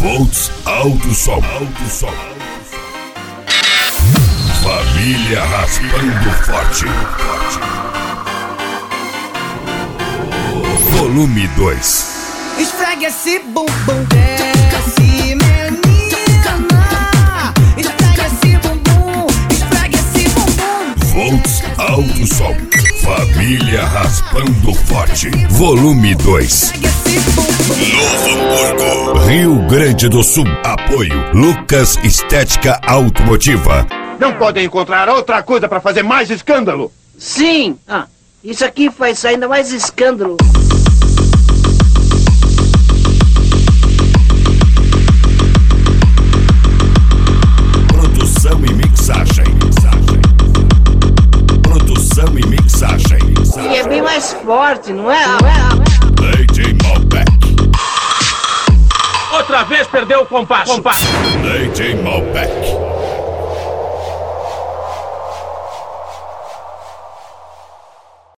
Volts Alto Som. Família Raspando Forte. Volume 2. Esfregue esse bumbum, desce, menina. Esfregue esse bumbum, esfregue esse bumbum. Volts Alto Som. Família Raspando Forte. Volume 2. Novo Hamburgo, Rio Grande do Sul. Apoio Lucas Estética Automotiva. Não podem encontrar outra coisa para fazer mais escândalo? Sim! Isso aqui faz ainda mais escândalo. Produção e mixagem. E é bem mais forte, não é? DJ Malbec. Outra vez perdeu o compasso. DJ Malbec.